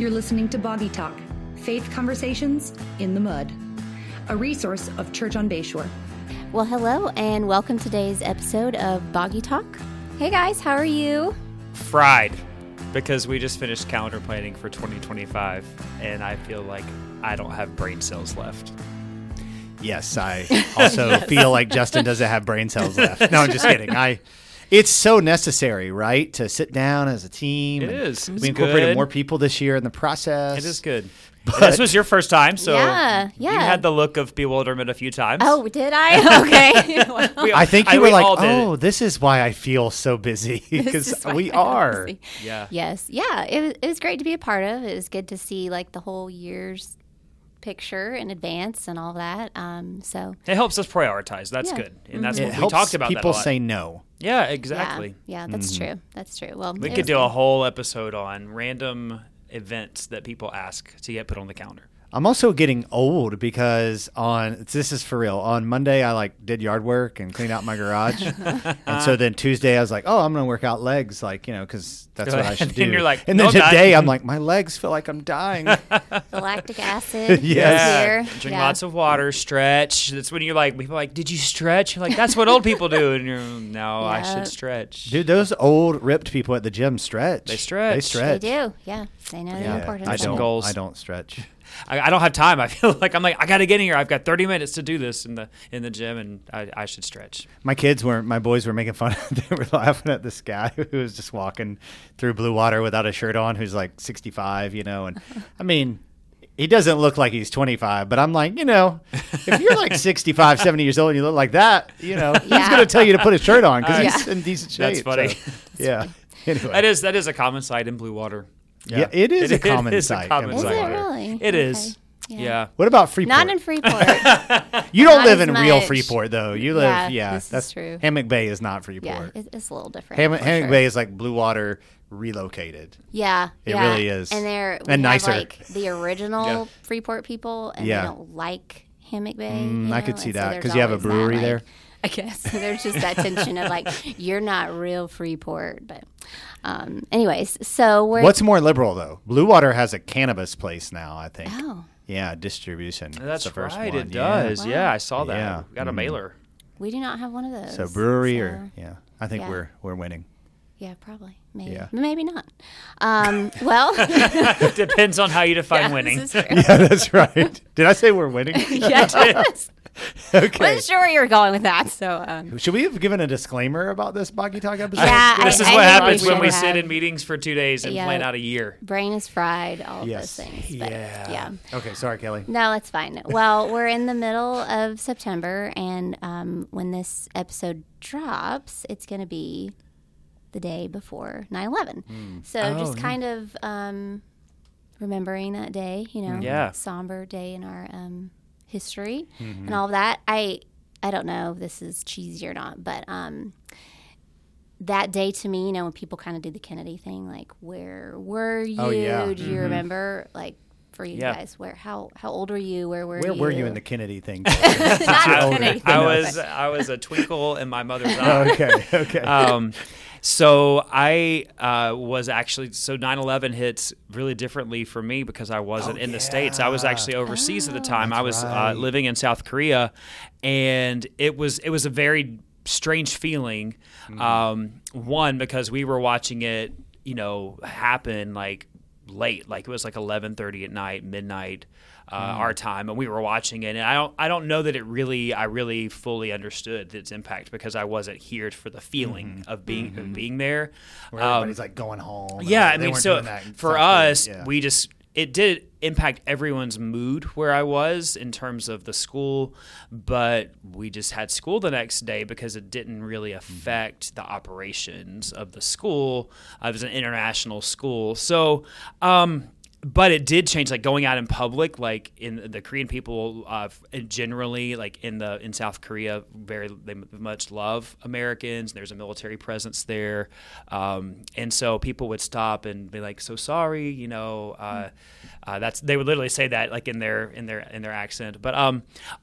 You're listening to Boggy Talk, Faith Conversations in the Mud, a resource of Church on Bayshore. Well, hello, and welcome to today's episode of Boggy Talk. Hey guys, how are you? Fried, because we just finished calendar planning for 2025, and I feel like I don't have brain cells left. Yes, I also feel like Justin doesn't have brain cells left. No, I'm just kidding. It's so necessary, right, to sit down as a team. It is. We incorporated more people this year in the process. It is good. This was your first time, so Yeah. you had the look of bewilderment a few times. Oh, did I? Okay. I think you were like, all did oh, it. this is why I feel so busy, because we are. Yeah. Yes. Yeah. It was great to be a part of. It was good to see like the whole year's picture in advance and all that. So It helps us prioritize. That's Yeah. good, and that's It what we helps talked about. people that a lot. say no. Yeah, exactly. Yeah, that's true. That's true. Well, We it could was do good. a whole episode on random events that people ask to get put on the calendar. I'm also getting old because this is for real. On Monday, I did yard work and cleaned out my garage. And so then Tuesday, I was like, oh, I'm going to work out legs, because that's what I should do. And you're like, and no, then I'm not. today, I'm like, my legs feel like I'm dying. The lactic acid. Yes. Here. Drink Yeah. lots of water, stretch. That's when you're like, people are like, did you stretch? You're like, that's what old people do. And you're, no, I Yeah. should stretch. Dude, those old ripped people at the gym stretch. They stretch. They stretch. They do. Yeah. They know the importance I of don't. it. Goals. I don't stretch. I don't have time. I feel like I got to get in here. I've got 30 minutes to do this in the gym, and I should stretch. My boys were making fun. They were laughing at this guy who was just walking through blue water without a shirt on, who's like 65, and I mean, he doesn't look like he's 25, but I'm like, if you're like 65, 70 years old and you look like that, who's going to tell you to put a shirt on because he's in decent shape. That's funny. So, yeah. Anyway. That is a common sight in blue water. Yeah, it is a common is sight. A common in Is blue it sight. water. really? It Okay. is. Yeah. What about Freeport? Not in Freeport. You don't not live as in real much. Freeport, though. You live, this is that's true. Hammock Bay is not Yeah, Freeport. it's a little different. Hammock for sure. Bay is like blue water relocated. Yeah, It yeah. really is. And they're And nicer. like the original Yeah. Freeport people, and Yeah. they don't like Hammock Bay. I could see and so that, there's 'cause you have a always that, brewery like, there. I guess there's just that tension of like you're not real Freeport, but anyways, so we're What's more liberal, though? Blue Water has a cannabis place now, I think. oh Yeah, distribution. That's the first right. one. It Yeah. does. Yeah, I saw that. Yeah. We got a mailer. we do not have one of those. So brewery so- or I think yeah. we're winning. yeah, probably maybe Yeah. maybe not. Well, Depends on how you define yeah, winning. this is true. Yeah, that's right. Did I say we're winning? Yeah, Okay. wasn't sure where you were going with that. So Should we have given a disclaimer about this Boggy Talk episode? Yeah, This is I what think happens we when we should sit have. in meetings for 2 days and Yeah. plan out a year. brain is fried. All of Yes. those things. But, Yeah. yeah. Okay, sorry, Kelly. No, it's fine. Well, we're in the middle of September, and when this episode drops, it's going to be the day before 9/11. So just kind of remembering that day, Yeah. somber day in our history and all of that. I don't know if this is cheesy or not, but that day to me, when people kind of do the Kennedy thing, like, where were you? Oh, yeah. Do you remember? Like, for you Yeah. guys, how old were you? Where were you? Where were you in the Kennedy thing? Not Kennedy. I was a twinkle in my mother's eye. Okay. So I was actually, 9/11 hits really differently for me because I wasn't in the States. I was actually overseas at the time. I was right. living in South Korea, and it was a very strange feeling. One, because we were watching it, happen like late, like it was like 11:30 at night, midnight. Our time, and we were watching it, and I don't know that I really fully understood its impact because I wasn't here for the feeling of being there. Where everybody's like going home. and Yeah, all I that. They mean, weren't so doing that in for South Korea. us, Yeah. it did impact everyone's mood where I was in terms of the school, but we just had school the next day because it didn't really affect the operations of the school. It was an international school, so. But it did change, like going out in public, like in the Korean people generally, like in South Korea, they much love Americans. There's a military presence there, and so people would stop and be like, "So sorry," they would literally say that like in their accent. But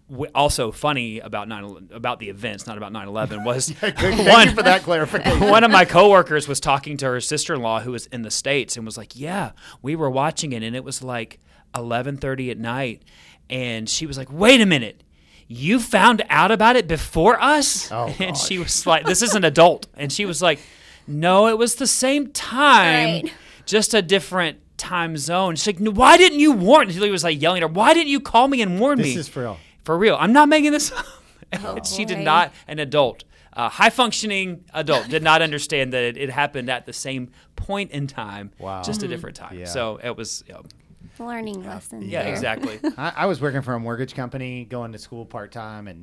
also funny about about the events, not about 9/11, was Thank you for that clarification. one of my coworkers was talking to her sister-in-law who was in the States and was like, yeah, we were watching it and it was like 11:30 at night. And she was like, wait a minute, you found out about it before us? Oh, and gosh. she was like, this is an adult. And she was like, no, it was the same time, Right. just a different time zone. She's like, why didn't you warn? He was like yelling at her, why didn't you call me and warn me? This is for real. For real. I'm not making this up. And she did boy. not, an adult, high-functioning adult, did not understand that it happened at the same point in time, Wow. just a different time. Yeah. So it was, Learning lessons. yeah, there. exactly. I was working for a mortgage company, going to school part time, and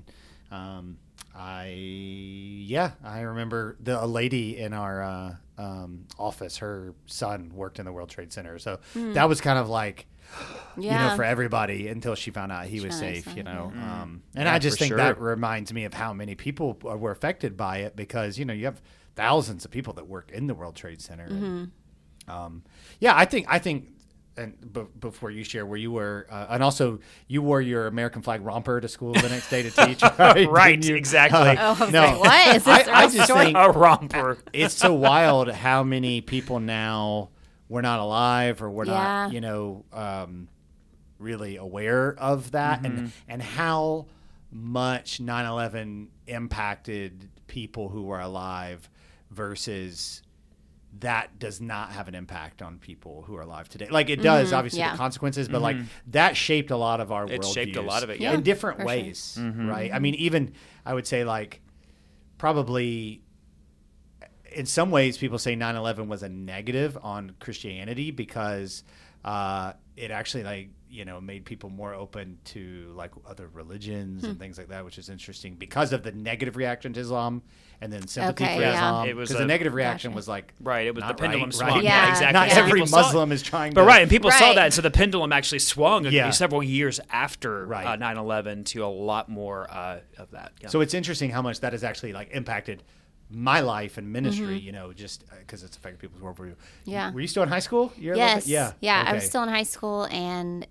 I remember a lady in our office. Her son worked in the World Trade Center, so that was kind of like, Yeah. for everybody until she found out he was Found out safe. he was And Yeah, I just for think sure. that reminds me of how many people were affected by it, because you have thousands of people that work in the World Trade Center. And, I think. And before you share where you were, and also you wore your American flag romper to school the next day to teach, right? Right, Didn't you? exactly. Oh, I was No. like, what? Is this I a just story? think A romper. it's so wild how many people now were not alive or were not, Yeah. really aware of that, and how much 9/11 impacted people who were alive versus that does not have an impact on people who are alive today. Like it does, obviously, yeah. the consequences, but like that shaped a lot of our It worldviews. shaped a lot of it, yeah. in different for sure. ways, right? I mean, even I would say like probably in some ways people say 9/11 was a negative on Christianity because it actually made people more open to like other religions and things like that, which is interesting because of the negative reaction to Islam and then sympathy Okay, for yeah. Islam. It was Because the a- negative reaction Gotcha. was like Right, it was the not pendulum right, swung. right? Yeah, exactly. Not yeah. every People saw it. Muslim is trying But to. right, and people saw Right. that, so the pendulum actually swung Yeah. several years after Right. 9/11 to a lot more of that. Yeah. So it's interesting how much that has actually like impacted my life and ministry, just because it's affected people's worldview. Yeah. Were you still in high school? Yes. Yeah. Yeah. I Okay. was still in high school, and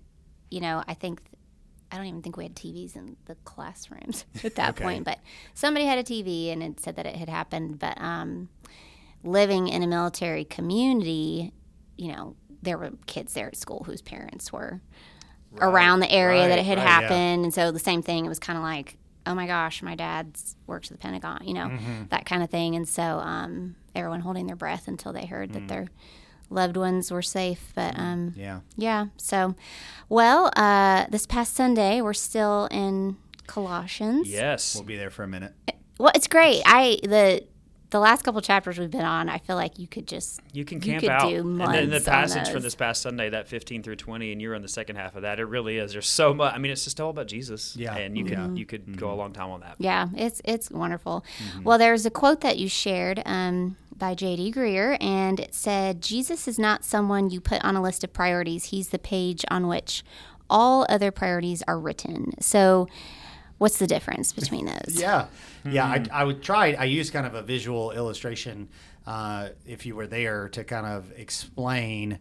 I don't even think we had TVs in the classrooms at that Okay. point. But somebody had a TV, and it said that it had happened. But living in a military community, there were kids there at school whose parents were around the area that it had right, yeah. happened, and so the same thing. It was kind of like, oh my gosh, my dad's works at the Pentagon, that kind of thing. And so everyone holding their breath until they heard that their loved ones were safe. But Yeah. So, well, this past Sunday we're still in Colossians. yes. We'll be there for a minute. Well, it's great. The last couple chapters we've been on, I feel like you could camp could out. do And months then the passage on from those. this past Sunday, that 15 through 20, and you're on the second half of that. It really is. There's so much. I mean, it's just all about Jesus. Yeah. And you could go a long time on that. Yeah, it's wonderful. Well, there's a quote that you shared by J.D. Greer, and it said, Jesus is not someone you put on a list of priorities. He's the page on which all other priorities are written. So what's the difference between those? Yeah. Yeah. I would try. I use kind of a visual illustration, if you were there, to kind of explain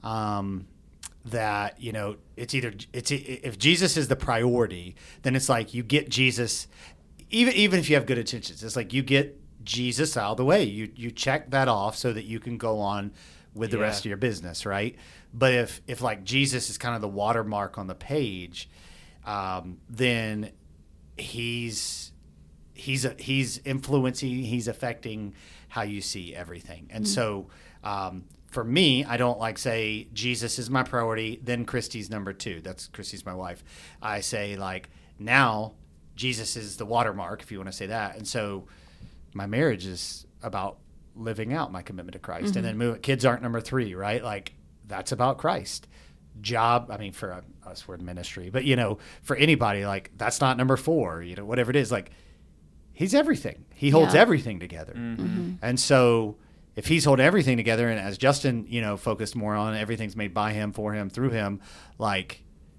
that, if Jesus is the priority, then it's like you get Jesus, even if you have good intentions, it's like you get Jesus out of the way. You check that off so that you can go on with the rest of your business, right? But if like Jesus is kind of the watermark on the page, then he's influencing, he's affecting how you see everything. And so for me, I don't like say Jesus is my priority, then Christy's number 2. That's Christy's my wife. I say like now Jesus is the watermark, if you want to say that. And so my marriage is about living out my commitment to Christ. And then kids aren't number 3, right? Like that's about Christ. Job, I mean, for us, we're in ministry, but for anybody, like that's not number 4, whatever it is, like he's everything. He holds everything together. And so if he's holding everything together, and as Justin, focused more on everything's made by him, for him, through him, like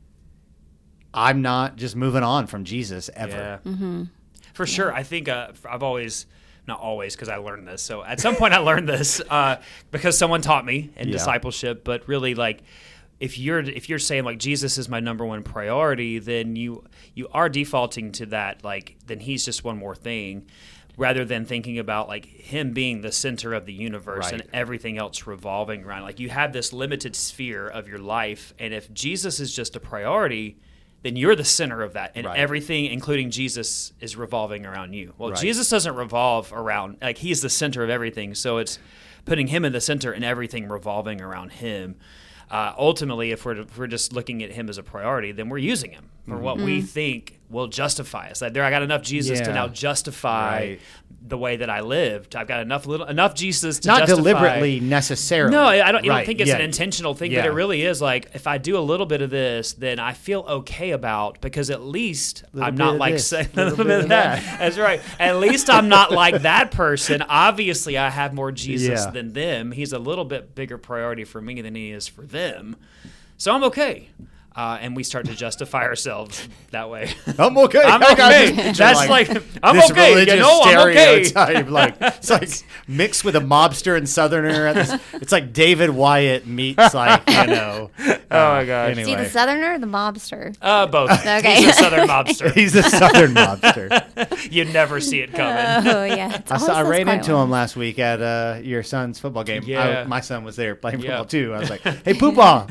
I'm not just moving on from Jesus ever. Yeah. For sure. I think I've always, not always because I learned this. So at some point I learned this because someone taught me in discipleship, but really like if you're saying like Jesus is my number one priority, then you are defaulting to that, like then he's just one more thing, rather than thinking about like him being the center of the universe and everything else revolving around. Like you have this limited sphere of your life, and if Jesus is just a priority, then you're the center of that, and everything, including Jesus, is revolving around you. Well, Jesus doesn't revolve around, like he's the center of everything, so it's putting him in the center and everything revolving around him. Ultimately, if we're just looking at him as a priority, then we're using him for what we think will justify us. Like, I got enough Jesus to now justify the way that I lived. I've got enough Jesus to not justify. deliberately necessarily. No, I don't think it's an intentional thing, but it really is like, if I do a little bit of this, then I feel okay about, because at least I'm not like saying a little bit of that. That's right. At least I'm not like that person. Obviously, I have more Jesus than them. He's a little bit bigger priority for me than he is for them. So I'm okay. And we start to justify ourselves that way. I'm okay. I'm okay. That's like I'm okay. You know, I'm okay. Like, it's like mixed with a mobster and Southerner. It's like David Wyatt meets like, you know. Oh my gosh. Anyway. Is he the Southerner or the mobster? Both. Okay. He's a Southern mobster. He's a Southern mobster. You never see it coming. Oh yeah. I ran into him last week at your son's football game. Yeah. My son was there playing football too. I was like, "Hey, Poopah!"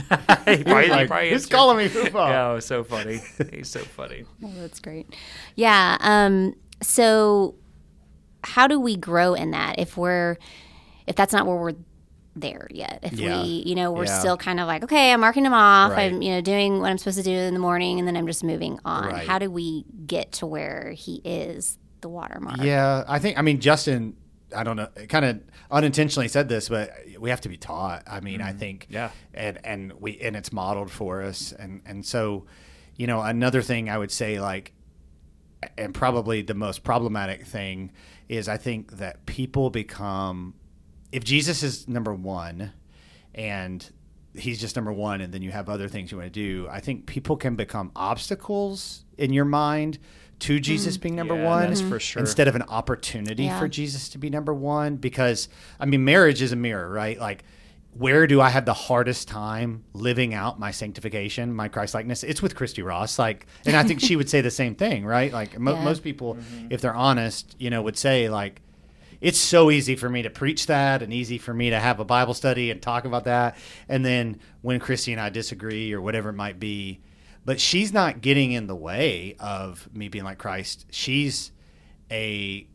Who's calling me Poopah? Yeah, so funny. He's so funny. Oh, that's great. Yeah. So, how do we grow in that if that's not where we're there yet? If we, we're still kind of like, okay, I'm marking him off. Right. I'm, doing what I'm supposed to do in the morning, and then I'm just moving on. Right. How do we get to where he is the watermark? Yeah, I mean, Justin, I don't know, kind of unintentionally said this, but we have to be taught. I mean, I think, and it's modeled for us. And so, another thing I would say, like, and probably the most problematic thing is, I think that people become, if Jesus is number one and he's just number one, and then you have other things you want to do, I think people can become obstacles in your mind to Jesus being number one, that's for sure. instead of an opportunity for Jesus to be number one. Because, I mean, marriage is a mirror, right? Like, where do I have the hardest time living out my sanctification, my Christ-likeness? It's with Christy Ross. Like, and I think she would say the same thing, right? Like, most people, if they're honest, would say, like, it's so easy for me to preach that and easy for me to have a Bible study and talk about that. And then when Christy and I disagree or whatever it might be, but she's not getting in the way of me being like Christ. She's an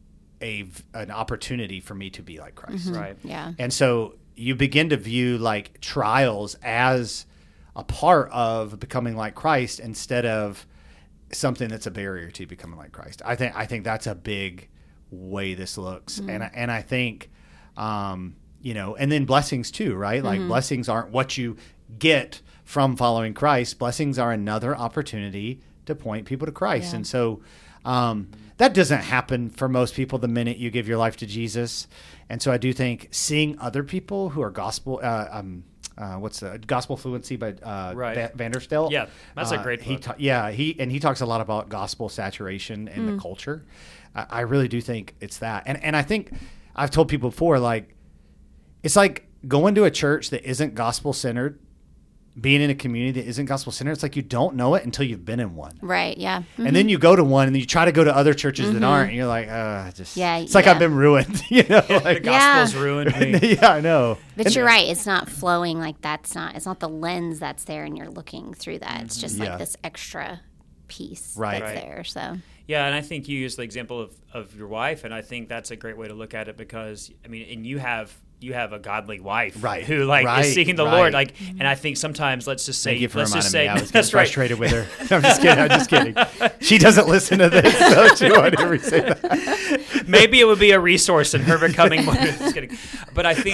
opportunity for me to be like Christ. Mm-hmm. Right. Yeah. And so you begin to view like trials as a part of becoming like Christ instead of something that's a barrier to becoming like Christ. I think that's a big way this looks. Mm-hmm. And I think, and then blessings too, right? Like blessings aren't what you get from following Christ. Blessings are another opportunity to point people to Christ. Yeah. And so that doesn't happen for most people the minute you give your life to Jesus. And so I do think seeing other people who are gospel, what's the Gospel Fluency by Vanderstelt? Yeah, that's a great book. He talks a lot about gospel saturation in the culture. I really do think it's that. And I think I've told people before, like, it's like going to a church that isn't gospel-centered, being in a community that isn't gospel-centered. It's like you don't know it until you've been in one. Right, yeah. Mm-hmm. And then you go to one, and then you try to go to other churches that aren't, and you're like, it's like I've been ruined. Like, the gospel's ruined me. Yeah, I know. But you're right. It's not flowing like it's not the lens that's there, and you're looking through that. It's just like this extra piece that's there. So. Yeah, and I think you used the example of your wife, and I think that's a great way to look at it because, I mean, and you have a godly wife who is seeking the Lord. Like, and I think sometimes let's just say, thank you for reminding me. I was that's frustrated with her. I'm just kidding. She doesn't listen to this, so she won't ever say that. Maybe it would be a resource in her becoming more. Just kidding. But I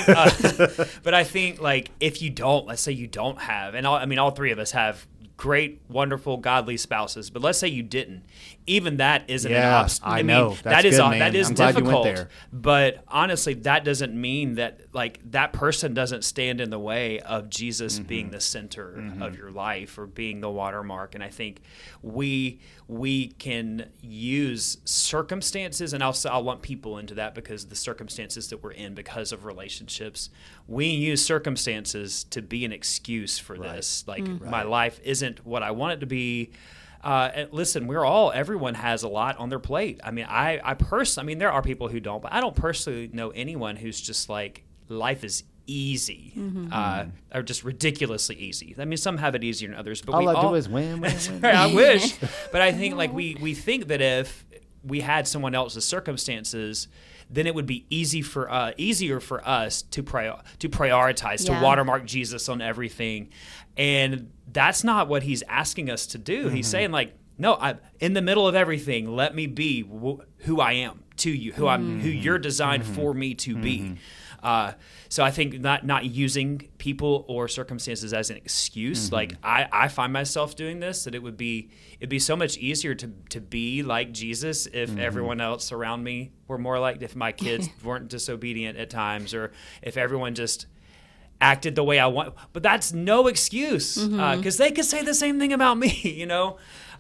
think, like, if you don't, let's say you don't have, and all three of us have great, wonderful, godly spouses, but let's say you didn't. Even that isn't an obstacle. I know. That is I'm glad you went there. But honestly, that doesn't mean that that person doesn't stand in the way of Jesus being the center of your life or being the watermark. And I think we can use circumstances, and I'll lump people into that because the circumstances that we're in because of relationships, we use circumstances to be an excuse for this. Like my life isn't what I want it to be. And listen, everyone has a lot on their plate. I mean, I personally, there are people who don't, but I don't personally know anyone who's just like, life is easy, or just ridiculously easy. I mean, some have it easier than others, but all I do is win. Right, I wish. But I think like we think that if we had someone else's circumstances, then it would be easier for us to prioritize, to watermark Jesus on everything. And that's not what he's asking us to do. He's saying like, no, I'm in the middle of everything. Let me be who I am to you, who you're designed for me to be. So I think not using people or circumstances as an excuse. Like I find myself doing this, that it'd be so much easier to be like Jesus if everyone else around me were more like, if my kids weren't disobedient at times, or if everyone just acted the way I want. But that's no excuse, because they could say the same thing about me, you know?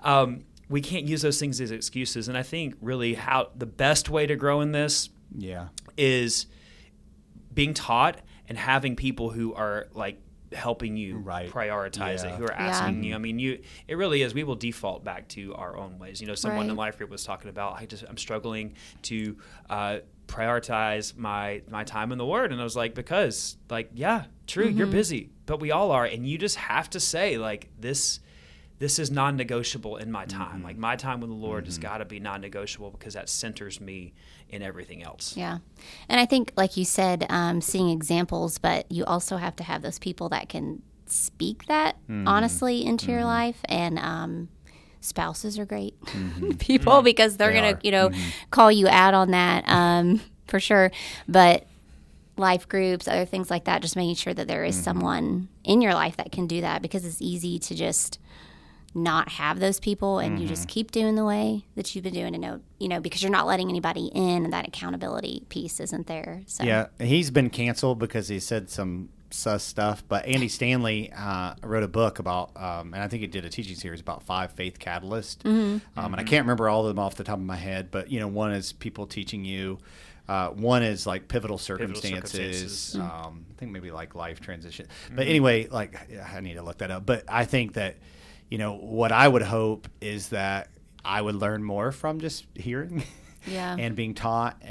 We can't use those things as excuses. And I think really how the best way to grow in this is being taught and having people who are like helping you prioritize it, who are asking you. I mean, it really is. We will default back to our own ways. You know, someone in Life Group was talking about, I'm struggling to prioritize my time in the Word, and I was like, because like, yeah, true, you're busy, but we all are, and you just have to say like, this is non-negotiable in my time. Like my time with the Lord has got to be non-negotiable, because that centers me in everything else. Yeah. And I think, like you said, seeing examples, but you also have to have those people that can speak that honestly into your life. And spouses are great people, because they're going to, call you out on that for sure. But life groups, other things like that, just making sure that there is someone in your life that can do that, because it's easy to just not have those people, and you just keep doing the way that you've been doing, and because you're not letting anybody in, and that accountability piece isn't there. So yeah, he's been canceled because he said some sus stuff. But Andy Stanley wrote a book about, and I think he did a teaching series about 5 faith catalysts. And I can't remember all of them off the top of my head, but one is people teaching you. One is like pivotal circumstances. I think maybe like life transition. But anyway, like I need to look that up. But I think that what I would hope is that I would learn more from just hearing and being taught,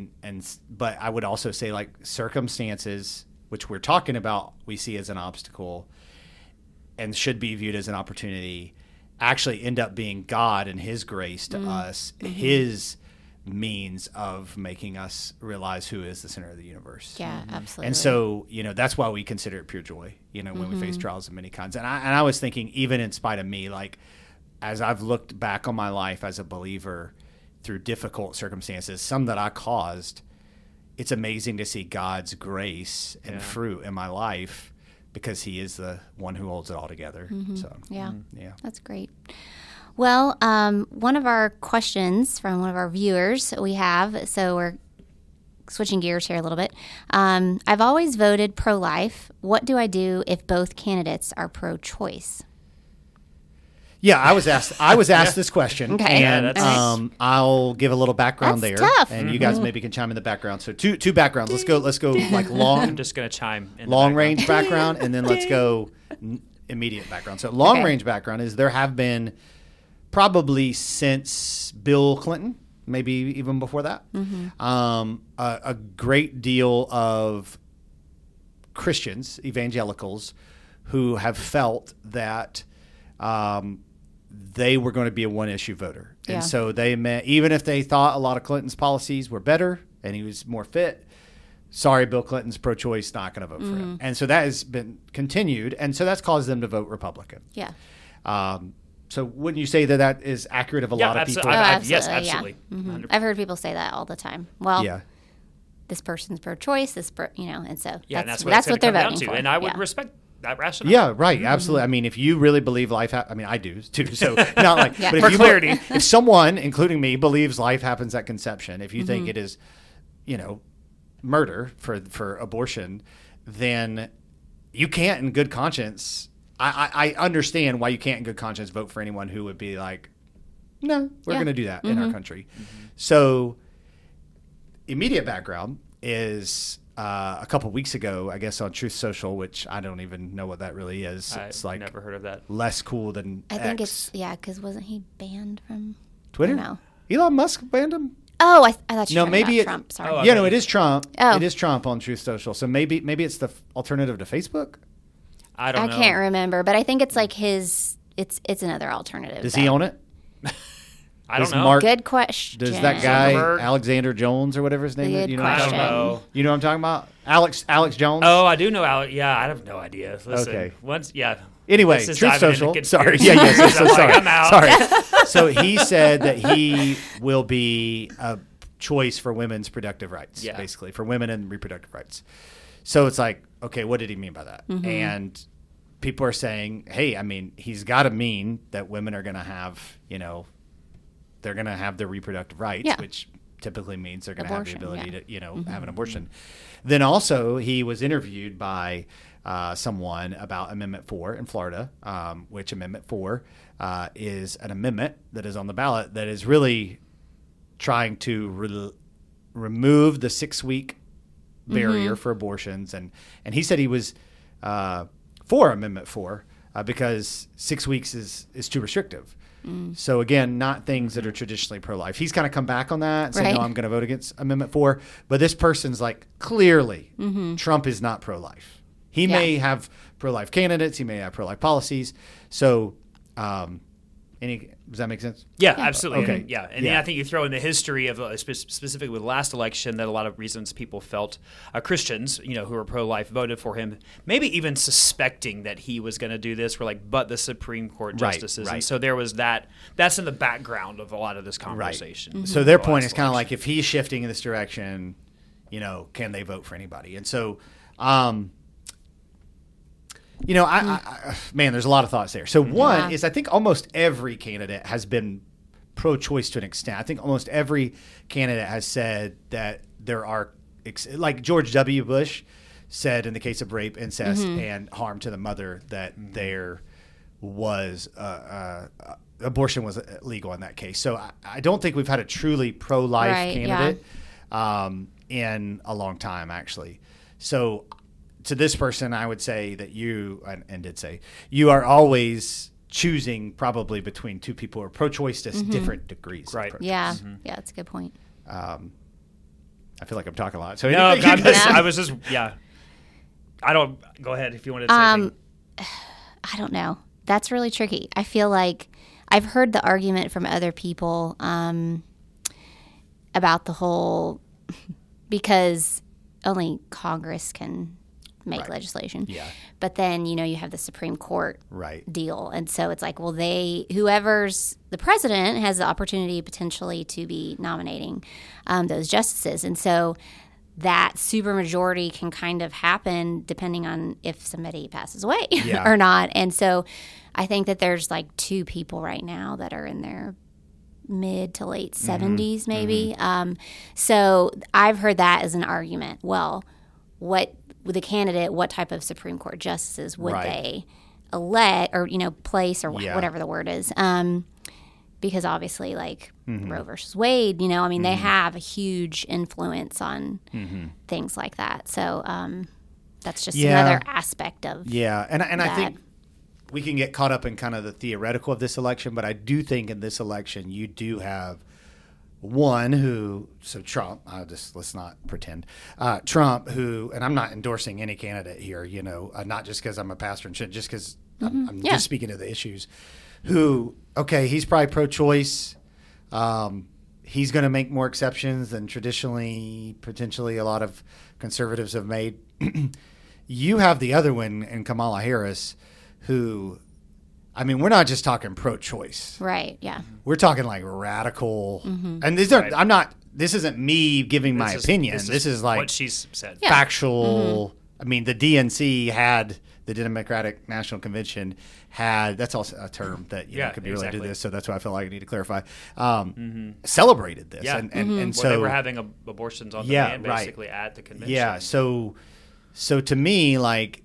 but I would also say like circumstances, which we're talking about, we see as an obstacle and should be viewed as an opportunity, actually end up being God and his grace to us, his means of making us realize who is the center of the universe. Yeah, absolutely. And so, that's why we consider it pure joy, when we face trials of many kinds. And I was thinking, even in spite of me, like as I've looked back on my life as a believer through difficult circumstances, some that I caused, it's amazing to see God's grace and fruit in my life, because he is the one who holds it all together. So, yeah, that's great. Well, one of our questions from one of our viewers we have, so we're switching gears here a little bit. I've always voted pro-life. What do I do if both candidates are pro-choice? Yeah, I was asked this question, okay. And I'll give a little background that's there, tough. and you guys maybe can chime in the background. So two backgrounds. Let's go like long. I'm just gonna chime in long range background, and then let's go immediate background. So long range background is there have been probably since Bill Clinton, maybe even before that, a great deal of Christians, evangelicals, who have felt that they were going to be a one-issue voter. And so they meant, even if they thought a lot of Clinton's policies were better and he was more fit, sorry, Bill Clinton's pro-choice, not going to vote for him. And so that has been continued, and so that's caused them to vote Republican. Yeah. So wouldn't you say that is accurate of a lot of people? Yes, absolutely. Yeah. I've heard people say that all the time. Well, this person's pro-choice, and so that's what they're voting for. And I would respect that rationale. Yeah, right. Absolutely. I mean, if you really believe life, I do too. So not like, but for clarity, if someone, including me, believes life happens at conception, if you think it is, murder for abortion, then you can't, in good conscience. I understand why you can't, in good conscience, vote for anyone who would be like, no, we're going to do that in our country. So, immediate background is a couple weeks ago, I guess on Truth Social, which I don't even know what that really is. It's like never heard of that. less cool than I think X. because wasn't he banned from Twitter? No. Elon Musk banned him? Oh, I thought you were No, talking maybe about Trump. Sorry. Oh, Yeah, no, it is Trump. Oh. It is Trump on Truth Social. So maybe it's the alternative to Facebook. I don't I know. can't remember, but I think it's like his. It's another alternative. Does he own it? I don't Does know. Mark- Good question. Does that guy Zuckerberg? Alexander Jones or whatever his name is? Good You know, I don't question. know. You know what I'm talking about? Alex Jones. Oh, I do know Alex. Yeah, I have no idea. Listen, Okay. Let's Anyway, just Truth dive into Social. conspiracy Sorry. Yeah. theories. So I'm like, sorry. I'm out. Sorry. So he said that he will be a choice for women's productive rights, Yeah. basically, for women and reproductive rights. So it's like, okay, what did he mean by that? And people are saying, hey, I mean, he's got to mean that women are going to have, they're going to have their reproductive rights, Yeah. which typically means they're going to have the Abortion, ability yeah. to, have an abortion. Then also he was interviewed by someone about Amendment 4 in Florida, which Amendment 4 is an amendment that is on the ballot that is really trying to remove the 6-week barrier for abortions. And he said he was for Amendment 4 because 6 weeks is too restrictive. So again, not things that are traditionally pro-life. He's kind of come back on that and said, Right. no, I'm going to vote against Amendment 4. But this person's like, clearly, Trump is not pro-life. He may have pro-life candidates. He may have pro-life policies. So does that make sense? Yeah, absolutely. Okay. And, yeah, and Yeah. then I think you throw in the history of specifically with the last election that a lot of reasons people felt Christians, who were pro-life, voted for him, maybe even suspecting that he was going to do this, were like, but the Supreme Court Right, justices, right. and so there was that. That's in the background of a lot of this conversation. So their The point last is kind of election. like if he's shifting in this direction, can they vote for anybody? And so, man, there's a lot of thoughts there. So one is I think almost every candidate has been pro-choice to an extent. I think almost every candidate has said that there are, like George W. Bush said in the case of rape, incest, and harm to the mother, that there was abortion was legal in that case. So I don't think we've had a truly pro-life Right, candidate in a long time, actually. So to this person, I would say that you, and did say, you are always choosing probably between two people who are pro-choice to different degrees. Right. Of pro-choice. Yeah. Yeah, that's a good point. I feel like I'm talking a lot. So No, anything you guys- I was just I don't. Go ahead if you wanted to say anything. I don't know. That's really tricky. I feel like I've heard the argument from other people about the whole because only Congress can make Right. legislation. Yeah. But then, you have the Supreme Court Right. deal. And so it's like, well, whoever's the president has the opportunity potentially to be nominating those justices. And so that supermajority can kind of happen depending on if somebody passes away Yeah. or not. And so I think that there's like 2 people right now that are in their mid to late 70s maybe. So I've heard that as an argument. Well, what type of Supreme Court justices would Right. they elect or place or Yeah. whatever the word is? Because obviously, like Roe versus Wade, they have a huge influence on things like that. So that's just Yeah. another aspect of Yeah, and I that. think we can get caught up in kind of the theoretical of this election, but I do think in this election you do have one Trump. Let's not pretend Trump, who, and I'm not endorsing any candidate here, not just because I'm a pastor and shit, just because I'm Yeah. just speaking to the issues. Who, okay, he's probably pro-choice. He's going to make more exceptions than potentially a lot of conservatives have made. You have the other one in Kamala Harris, who, I mean, we're not just talking pro-choice. right. Yeah. We're talking like radical. And these are, this isn't me giving my opinion. This is like what she's said. Yeah. factual. I mean, the DNC had, the Democratic National Convention had, that's also a term that could be related to exactly. this, so that's why I feel like I need to clarify. Celebrated this, Yeah. and so they were having abortions on demand basically at the convention. yeah. So to me, like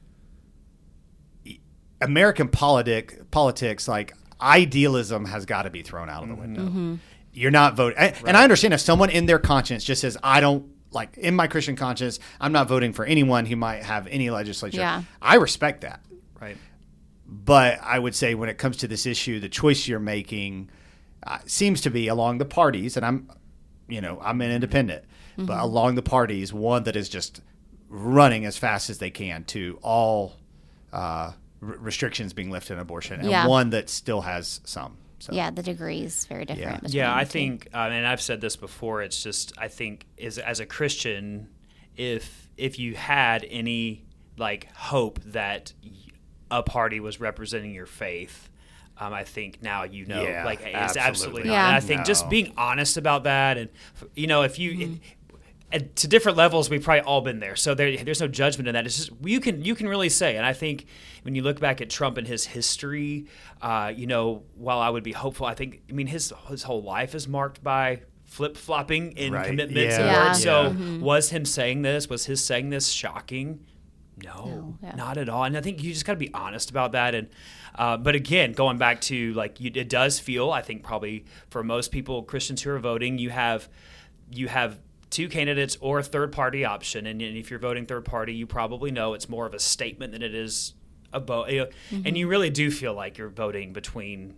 American politics, like idealism has got to be thrown out of the window. You're not voting, and I understand if someone in their conscience just says, I don't like in my Christian conscience, I'm not voting for anyone who might have any legislature. Yeah. I respect that. Right. But I would say when it comes to this issue, the choice you're making seems to be along the parties, and I'm an independent, but along the parties, one that is just running as fast as they can to all restrictions being lifted on abortion, and one that still has some. So. Yeah, the degree is very different. between Yeah, I the two. think, and I've said this before. It's just I think as a Christian, if you had any like hope that a party was representing your faith, I think now like it's absolutely not. Yeah. And I think just being honest about that, and if you. To different levels, we've probably all been there. So there's no judgment in that. It's just you can really say. And I think when you look back at Trump and his history, while I would be hopeful, his whole life is marked by flip-flopping in commitments and words. So was him saying this? Was his saying this shocking? No, not at all. And I think you just got to be honest about that. And but again, going back to it does feel, I think probably for most people, Christians who are voting, you have two candidates or a third-party option, and if you're voting third-party, you probably know it's more of a statement than it is a vote. And you really do feel like you're voting between,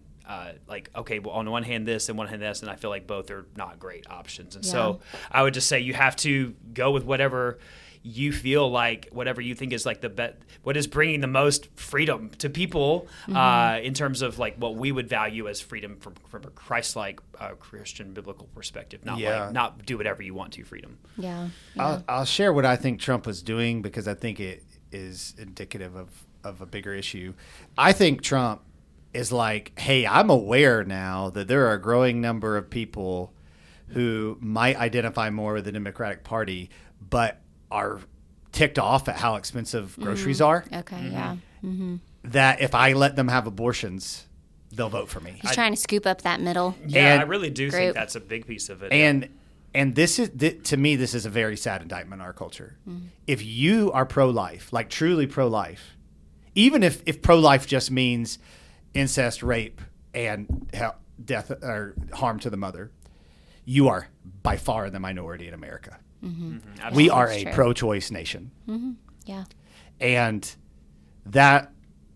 on one hand this and one hand this, and I feel like both are not great options. And so I would just say you have to go with whatever you feel like, whatever you think is like what is bringing the most freedom to people in terms of like what we would value as freedom from a Christ-like Christian biblical perspective, not do whatever you want to freedom. Yeah. I'll share what I think Trump was doing because I think it is indicative of a bigger issue. I think Trump is like, hey, I'm aware now that there are a growing number of people who might identify more with the Democratic Party, but are ticked off at how expensive groceries are. Okay, yeah. Mm-hmm. That if I let them have abortions, they'll vote for me. He's trying to scoop up that middle. Yeah, I really do think that's a big piece of it. And this is, to me, this is a very sad indictment on our culture. If you are pro-life, like truly pro-life, even if pro-life just means incest, rape, and death or harm to the mother, you are by far in the minority in America. We are a pro-choice nation. Yeah. And that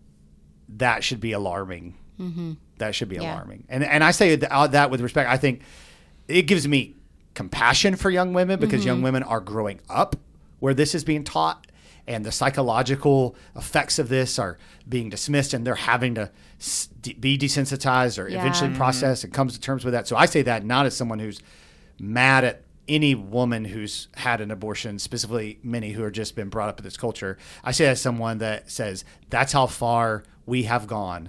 should be alarming. That should be alarming. And I say that with respect. I think it gives me compassion for young women because young women are growing up where this is being taught, and the psychological effects of this are being dismissed, and they're having to be desensitized or eventually process and comes to terms with that. So I say that not as someone who's mad at any woman who's had an abortion, specifically many who have just been brought up in this culture. I say that as someone that says that's how far we have gone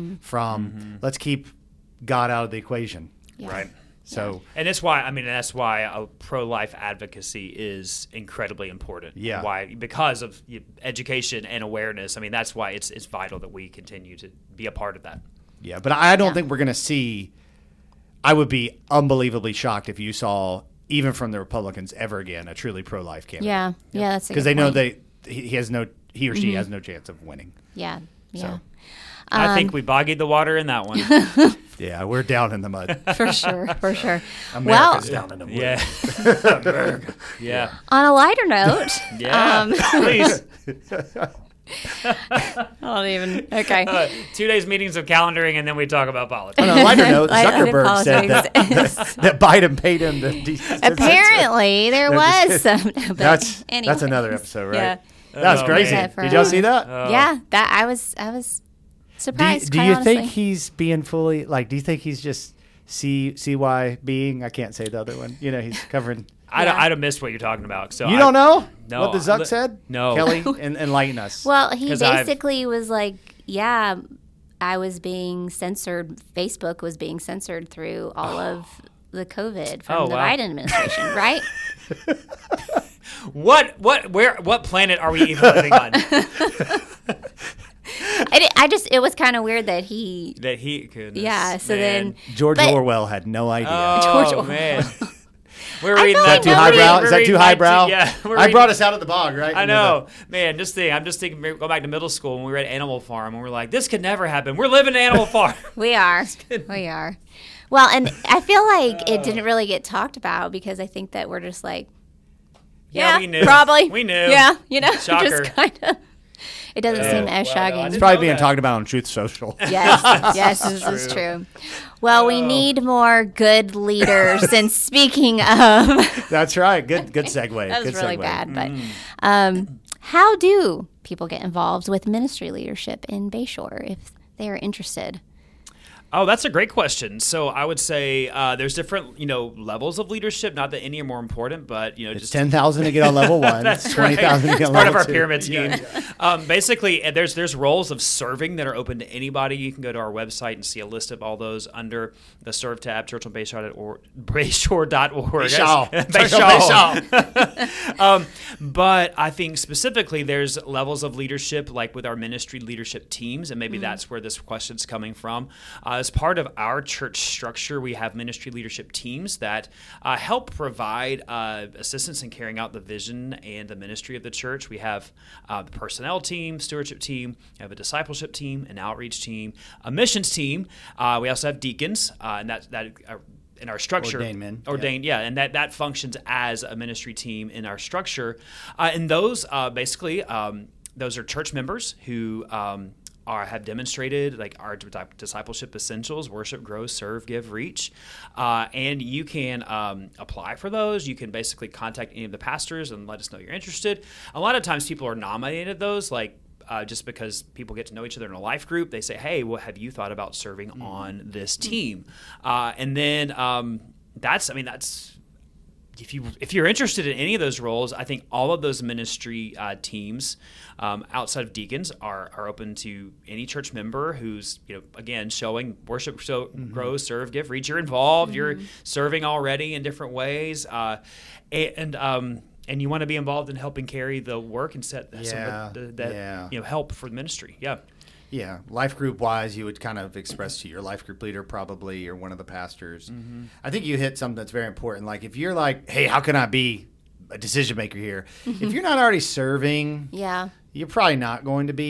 from let's keep God out of the equation. Yeah. Right. So, and that's why a pro-life advocacy is incredibly important. Yeah. Why? Because of education and awareness. I mean, that's why it's vital that we continue to be a part of that. Yeah, but I don't think we're going to see. I would be unbelievably shocked if you saw, even from the Republicans, ever again a truly pro-life candidate. Yeah, that's because they know he or she has no chance of winning. Yeah. So. I think we boggied the water in that one. Yeah, we're down in the mud. For sure. America's down in the mud. Yeah. America. Yeah. On a lighter note. Please. I don't even. Okay. 2 days meetings of calendaring, and then we talk about politics. On a lighter note, Lighthearted Zuckerberg said politics. that Biden paid him to Apparently, there was some. That's anyway. another episode, right? Yeah. That was crazy. man. Did y'all see that? Yeah, that I was surprised. Do quite you honestly. think he's being fully do you think he's just CY being? I can't say the other one. He's covering. I'd have missed what you're talking about. So You don't know No. what the Zuck said? No. Kelly, enlighten us. Well, he 'Cause basically was like, yeah, I was being censored. Facebook was being censored through all of the COVID from the Biden administration, right? What planet are we even living on? It was kind of weird that he. Goodness, Yeah, so man. then. George but- Orwell had no idea. Oh, man. We're I reading feel that like Too nobody- highbrow? Is we're that reading too highbrow? Yeah. I brought us out of the bog, right? I know. Man, I'm just thinking, go back to middle school when we read Animal Farm and we're like, this could never happen. We're living in Animal Farm. We are. Well, and I feel like it didn't really get talked about because I think that we're just like, Yeah, we knew. Probably. We knew. Yeah, Shocker. just kind of. It doesn't seem as well, shocking. no, I It's didn't probably know being that. talked about on Truth Social. Yes, this is true. Well, we need more good leaders. And speaking of, That's right. Good segue. that was Good really segue. bad. But how do people get involved with ministry leadership in Bayshore if they are interested? Oh, that's a great question. So I would say there's different, levels of leadership. Not that any are more important, but It's just 10,000 to get on level 1. It's 20,000 to get It's on part level of our 2. pyramid scheme. Basically, there's roles of serving that are open to anybody. You can go to our website and see a list of all those under the Serve tab, churchonbayshore.org. Bayshore. But I think specifically there's levels of leadership, like with our ministry leadership teams, and maybe that's where this question's coming from. As part of our church structure, we have ministry leadership teams that help provide assistance in carrying out the vision and the ministry of the church. We have the personnel team, stewardship team, we have a discipleship team, an outreach team, a missions team. We also have deacons, and that in our structure. Ordained men. And that functions as a ministry team in our structure. And those basically, those are church members who have demonstrated like our discipleship essentials: worship, grow, serve, give, reach. And you can apply for those. You can basically contact any of the pastors and let us know you're interested. A lot of times people are nominated those, like just because people get to know each other in a life group. They say, hey, well, have you thought about serving on this team? And then that's if you're interested in any of those roles, I think all of those ministry teams outside of deacons are open to any church member who's, again, showing worship, grow, serve, give, reach. You're involved. You're serving already in different ways. And you want to be involved in helping carry the work and set help for the ministry. Yeah. Yeah, life group wise, you would kind of express to your life group leader probably, or one of the pastors. I think you hit something that's very important. Like if you're like, hey, how can I be a decision maker here? If you're not already serving, you're probably not going to be.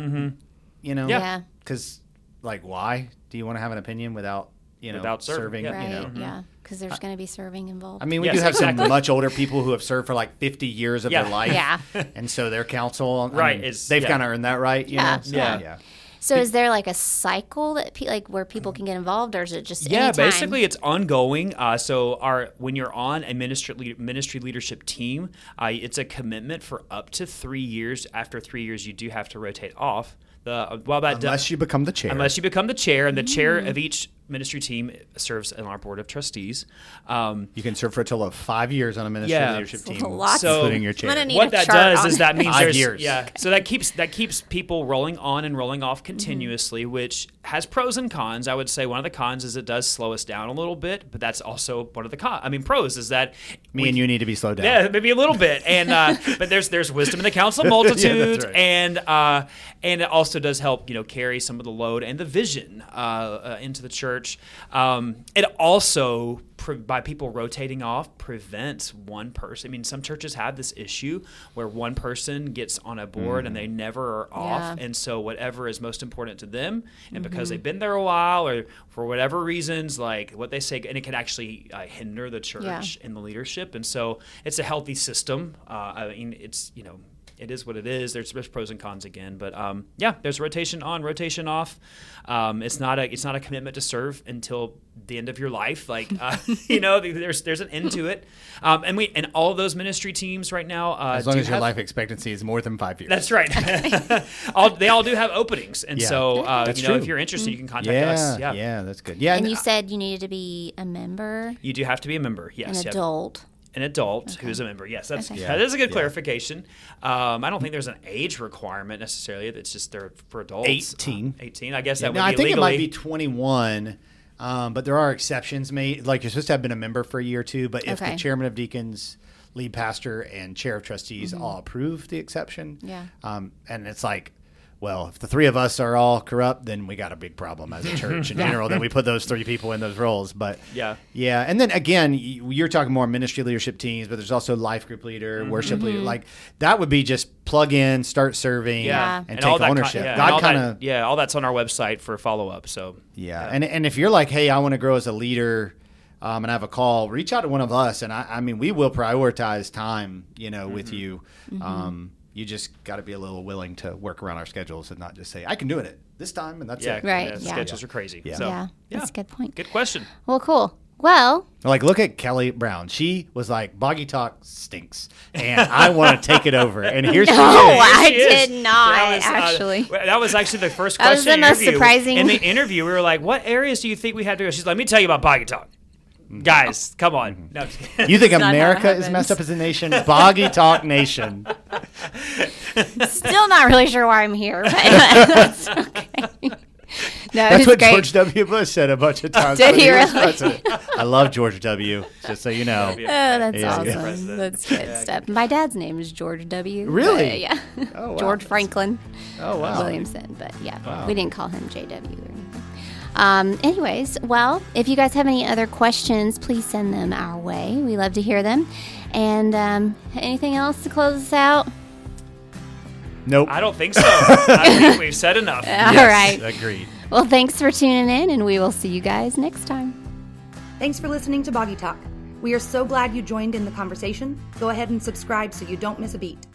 Yeah. Because like, why do you want to have an opinion without serving? Right. Because there's going to be serving involved. I mean, we do have some much older people who have served for like 50 years of their life. Yeah. And so their counsel, they've kind of earned that right. You know? Yeah. So is there like a cycle that where people can get involved, or is it just anytime? Basically it's ongoing. So when you're on a ministry leadership team, it's a commitment for up to 3 years. After 3 years, you do have to rotate off. Unless you become the chair. Unless you become the chair, and the chair of each ministry team serves on our board of trustees. You can serve for a total of 5 years on a ministry leadership team, including your chair. What that does is that means 5 there's years. So that keeps people rolling on and rolling off continuously, which has pros and cons. I would say one of the cons is it does slow us down a little bit, but that's also one of the cons. I mean, pros is that and you need to be slowed down. Yeah, maybe a little bit, and but there's wisdom in the counsel of multitude, that's right. and it also does help carry some of the load and the vision into the church. It also, by people rotating off, prevents one person. I mean, some churches have this issue where one person gets on a board and they never are off, and so whatever is most important to them, and because they've been there a while or for whatever reasons, like what they say, and it can actually hinder the church in the leadership, and so it's a healthy system. I mean, it's it is what it is. There's pros and cons again, but there's rotation on, rotation off. It's not a commitment to serve until the end of your life. Like there's an end to it. And all of those ministry teams right now, as long as your life expectancy is more than 5 years. That's right. They all do have openings, and so if you're interested, you can contact us. Yeah, that's good. Yeah, and you said you needed to be a member. You do have to be a member. Yes, an adult. An adult who's a member. Yes, that is a good clarification. I don't think there's an age requirement necessarily. It's just they're for adults. 18. 18. I guess that would be I think legally. it might be 21, but there are exceptions made. Like you're supposed to have been a member for a year or two, but if the chairman of deacons, lead pastor, and chair of trustees all approve the exception, and it's like, well, if the three of us are all corrupt, then we got a big problem as a church in general that we put those three people in those roles. But and then again, you're talking more ministry leadership teams, but there's also life group leader, worship leader. Like that would be just plug in, start serving, and take all ownership. All that's on our website for follow up. So and if you're like, hey, I want to grow as a leader. and have a call, reach out to one of us. And I mean, we will prioritize time, with you. You just got to be a little willing to work around our schedules and not just say, I can do it at this time and that's it. Right. Yeah, schedules are crazy. Yeah. So, That's a good point. Good question. Well, cool. Well, like, look at Kelly Brown. She was like, Boggy Talk stinks, and I want to take it over. And here she is. I She is. did not, That was, actually. That was actually the first That was question. the most interview. surprising. In the interview, we were like, "What areas do you think we have to go?" She's like, "Let me tell you about Boggy Talk, guys. Come on." No, I'm just kidding. You think not how it America is happens. messed up as a nation? Boggy Talk Nation. Still not really sure why I'm here, but that's okay. No, That's it was what great. George W. Bush said a bunch of times. Did when he was really? president. I love George W., just so you know. Oh, that's Yeah, awesome. yeah. That's good stuff. My dad's name is George W. Really? but, yeah. Oh, wow. George Franklin Oh, wow. Williamson. But yeah, Wow. we didn't call him JW or anything. Anyways, well, if you guys have any other questions, please send them our way. We love to hear them. And anything else to close us out? Nope. I don't think so. I think we've said enough. All right. Agreed. Well, thanks for tuning in, and we will see you guys next time. Thanks for listening to Boggy Talk. We are so glad you joined in the conversation. Go ahead and subscribe so you don't miss a beat.